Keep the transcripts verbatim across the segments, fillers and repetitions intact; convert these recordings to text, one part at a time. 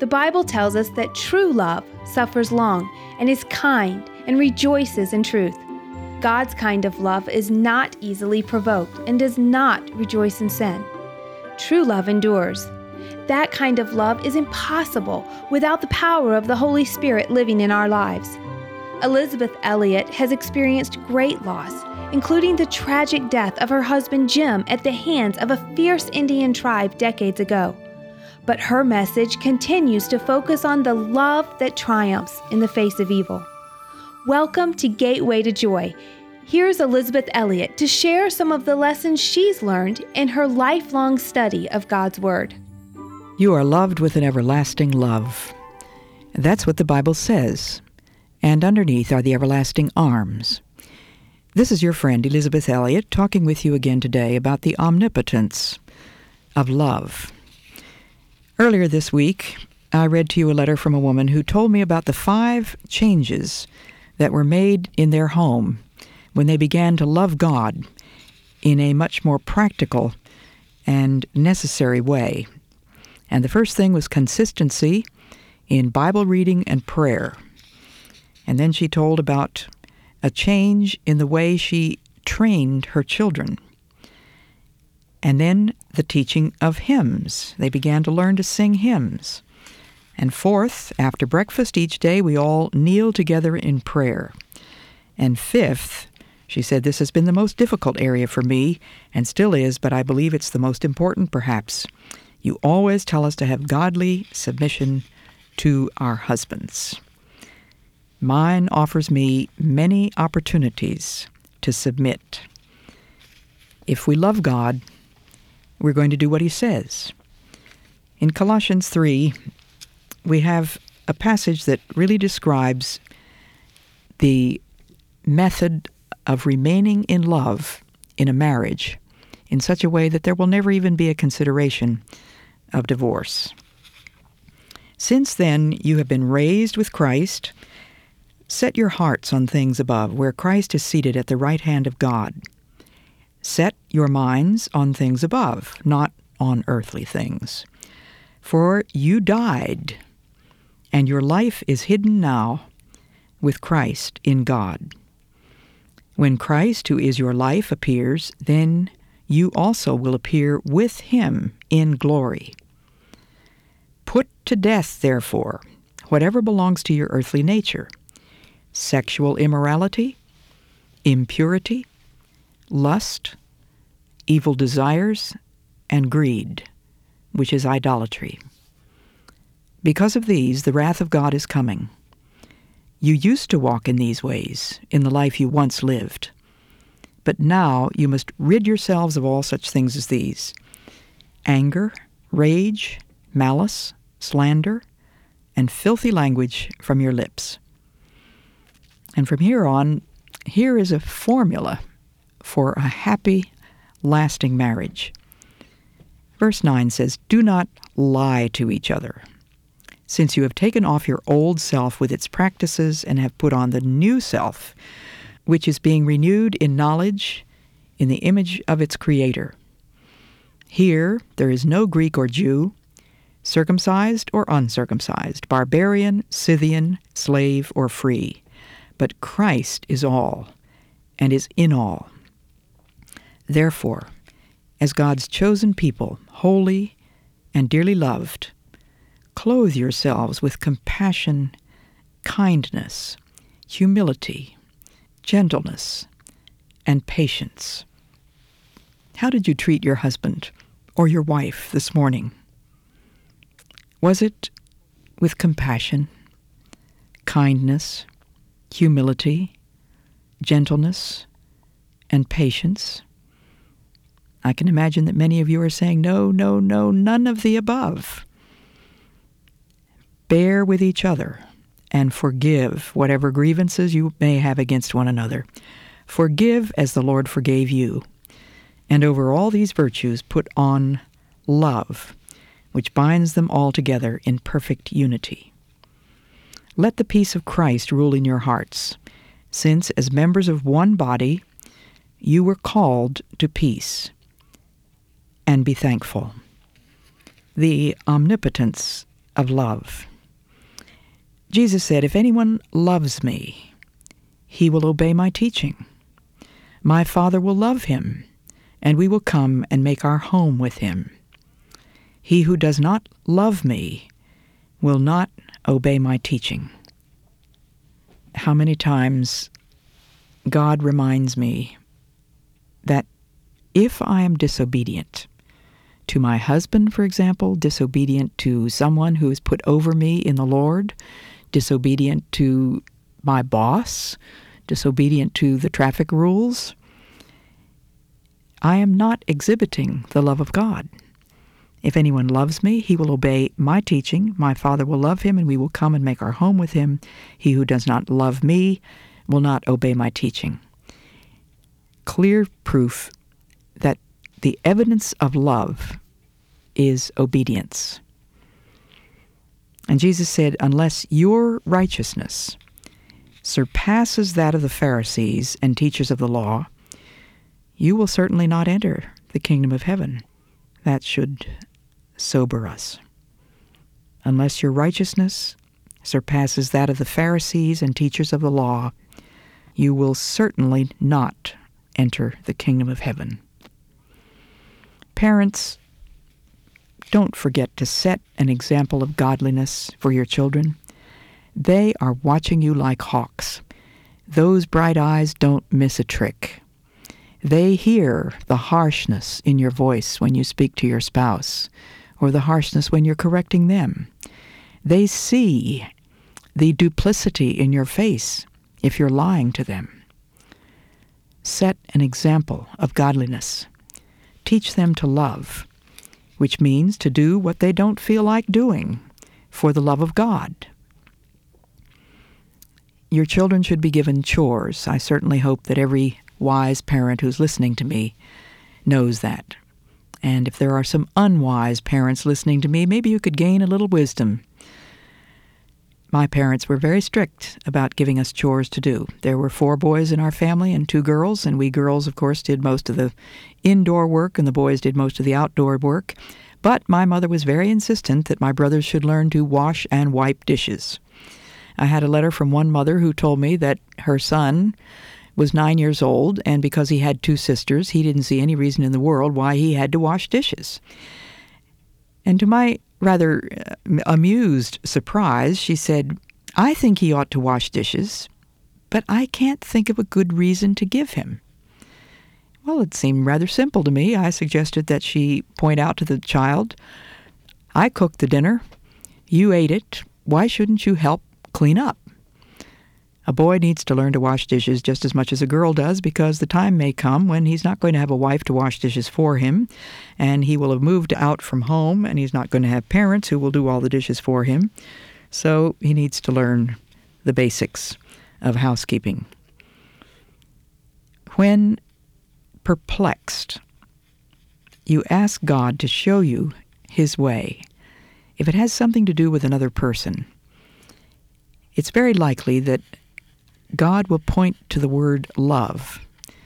The Bible tells us that true love suffers long and is kind and rejoices in truth. God's kind of love is not easily provoked and does not rejoice in sin. True love endures. That kind of love is impossible without the power of the Holy Spirit living in our lives. Elisabeth Elliot has experienced great loss, including the tragic death of her husband Jim at the hands of a fierce Indian tribe decades ago. But her message continues to focus on the love that triumphs in the face of evil. Welcome to Gateway to Joy. Here's Elisabeth Elliot to share some of the lessons she's learned in her lifelong study of God's Word. You are loved with an everlasting love. That's what the Bible says. And underneath are the everlasting arms. This is your friend Elisabeth Elliot talking with you again today about the omnipotence of love. Earlier this week, I read to you a letter from a woman who told me about the five changes that were made in their home when they began to love God in a much more practical and necessary way. And the first thing was consistency in Bible reading and prayer. And then she told about a change in the way she trained her children. And then the teaching of hymns. They began to learn to sing hymns. And fourth, after breakfast each day, we all kneel together in prayer. And fifth, she said, this has been the most difficult area for me, and still is, but I believe it's the most important perhaps. You always tell us to have godly submission to our husbands. Mine offers me many opportunities to submit. If we love God, we're going to do what He says. In Colossians three, we have a passage that really describes the method of remaining in love in a marriage in such a way that there will never even be a consideration of divorce. Since then you have been raised with Christ, set your hearts on things above, where Christ is seated at the right hand of God. Set your minds on things above, not on earthly things. For you died, and your life is hidden now with Christ in God. When Christ, who is your life, appears, then you also will appear with Him in glory. Put to death, therefore, whatever belongs to your earthly nature: sexual immorality, impurity, lust, evil desires, and greed, which is idolatry. Because of these, the wrath of God is coming. You used to walk in these ways in the life you once lived. But now you must rid yourselves of all such things as these: anger, rage, malice, slander, and filthy language from your lips. And from here on, here is a formula for a happy, lasting marriage. Verse nine says, "Do not lie to each other, since you have taken off your old self with its practices and have put on the new self, which is being renewed in knowledge in the image of its Creator. Here there is no Greek or Jew, circumcised or uncircumcised, barbarian, Scythian, slave or free, but Christ is all and is in all. Therefore, as God's chosen people, holy and dearly loved, clothe yourselves with compassion, kindness, humility, gentleness, and patience." How did you treat your husband or your wife this morning? Was it with compassion, kindness, humility, gentleness, and patience? I can imagine that many of you are saying, no, no, no, none of the above. Bear with each other and forgive whatever grievances you may have against one another. Forgive as the Lord forgave you. And over all these virtues put on love, which binds them all together in perfect unity. Let the peace of Christ rule in your hearts, since as members of one body you were called to peace. And be thankful. The omnipotence of love. Jesus said, "If anyone loves me, he will obey my teaching. My Father will love him, and we will come and make our home with him. He who does not love me will not obey my teaching." How many times God reminds me that if I am disobedient to my husband, for example, disobedient to someone who is put over me in the Lord, disobedient to my boss, disobedient to the traffic rules, I am not exhibiting the love of God. If anyone loves me, he will obey my teaching. My Father will love him, and we will come and make our home with him. He who does not love me will not obey my teaching. Clear proof that the evidence of love is obedience. And Jesus said, unless your righteousness surpasses that of the Pharisees and teachers of the law, you will certainly not enter the kingdom of heaven. That should sober us. Unless your righteousness surpasses that of the Pharisees and teachers of the law, you will certainly not enter the kingdom of heaven. Parents, don't forget to set an example of godliness for your children. They are watching you like hawks. Those bright eyes don't miss a trick. They hear the harshness in your voice when you speak to your spouse, or the harshness when you're correcting them. They see the duplicity in your face if you're lying to them. Set an example of godliness. Teach them to love, which means to do what they don't feel like doing for the love of God. Your children should be given chores. I certainly hope that every wise parent who's listening to me knows that. And if there are some unwise parents listening to me, maybe you could gain a little wisdom. My parents were very strict about giving us chores to do. There were four boys in our family and two girls, and we girls, of course, did most of the indoor work, and the boys did most of the outdoor work. But my mother was very insistent that my brothers should learn to wash and wipe dishes. I had a letter from one mother who told me that her son was nine years old, and because he had two sisters, he didn't see any reason in the world why he had to wash dishes. And to my rather amused surprise, she said, "I think he ought to wash dishes, but I can't think of a good reason to give him." Well, it seemed rather simple to me. I suggested that she point out to the child, "I cooked the dinner. You ate it. Why shouldn't you help clean up?" A boy needs to learn to wash dishes just as much as a girl does, because the time may come when he's not going to have a wife to wash dishes for him, and he will have moved out from home, and he's not going to have parents who will do all the dishes for him. So he needs to learn the basics of housekeeping. When perplexed, you ask God to show you his way. If it has something to do with another person, it's very likely that God will point to the word love.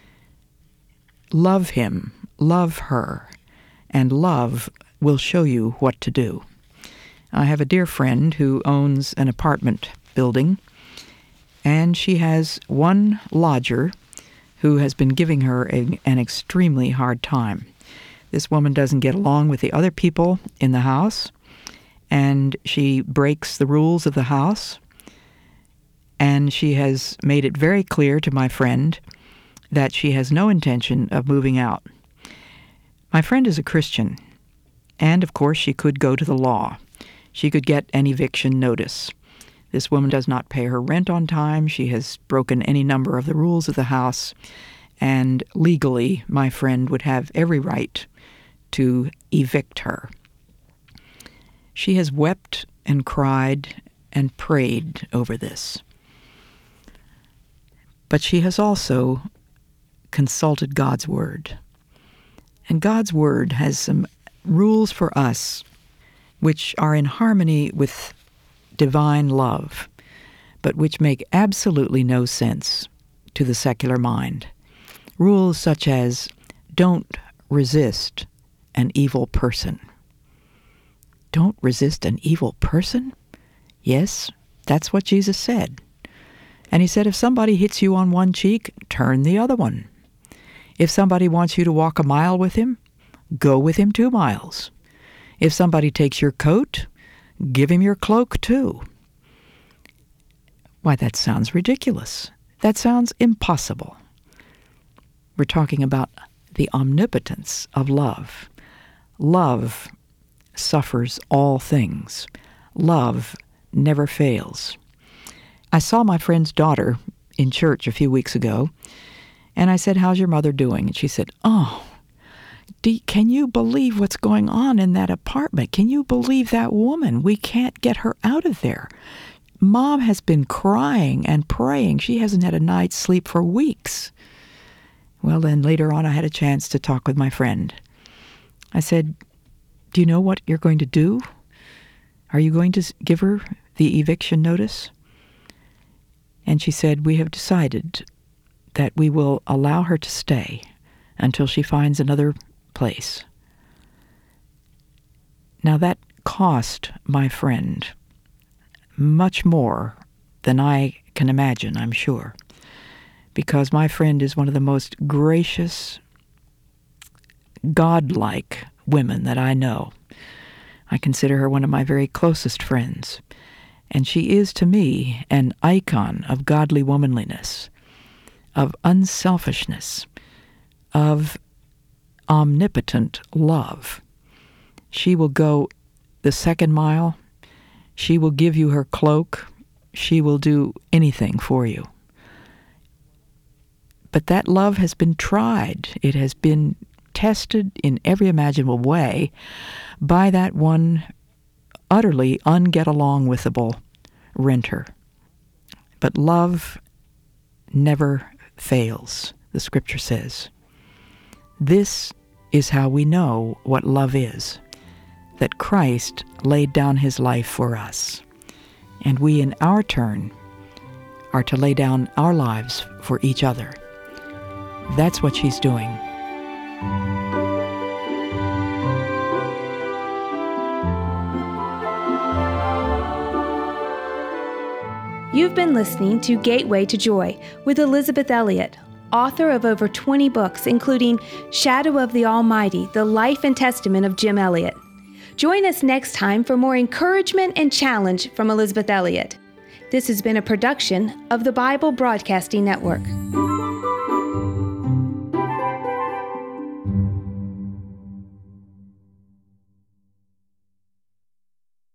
Love him, love her, and love will show you what to do. I have a dear friend who owns an apartment building, and she has one lodger who has been giving her a, an extremely hard time. This woman doesn't get along with the other people in the house, and she breaks the rules of the house. And she has made it very clear to my friend that she has no intention of moving out. My friend is a Christian, and of course she could go to the law. She could get an eviction notice. This woman does not pay her rent on time. She has broken any number of the rules of the house, and legally my friend would have every right to evict her. She has wept and cried and prayed over this. But she has also consulted God's Word. And God's Word has some rules for us which are in harmony with divine love, but which make absolutely no sense to the secular mind. Rules such as, don't resist an evil person. Don't resist an evil person? Yes, that's what Jesus said. And he said, if somebody hits you on one cheek, turn the other one. If somebody wants you to walk a mile with him, go with him two miles. If somebody takes your coat, give him your cloak too. Why, that sounds ridiculous. That sounds impossible. We're talking about the omnipotence of love. Love suffers all things. Love never fails. I saw my friend's daughter in church a few weeks ago, and I said, how's your mother doing? And she said, oh, do, can you believe what's going on in that apartment? Can you believe that woman? We can't get her out of there. Mom has been crying and praying. She hasn't had a night's sleep for weeks. Well, then later on I had a chance to talk with my friend. I said, do you know what you're going to do? Are you going to give her the eviction notice? And she said, we have decided that we will allow her to stay until she finds another place. Now that cost my friend much more than I can imagine, I'm sure, because my friend is one of the most gracious, godlike women that I know. I consider her one of my very closest friends, and she is to me an icon of godly womanliness, of unselfishness, of omnipotent love. She will go the second mile. She will give you her cloak. She will do anything for you. But that love has been tried. It has been tested in every imaginable way by that one utterly unget-along-withable renter. But love never fails, the Scripture says. This is how we know what love is, that Christ laid down his life for us, and we in our turn are to lay down our lives for each other. That's what she's doing. You've been listening to Gateway to Joy with Elisabeth Elliot, author of over twenty books, including Shadow of the Almighty, The Life and Testament of Jim Elliot. Join us next time for more encouragement and challenge from Elisabeth Elliot. This has been a production of the Bible Broadcasting Network.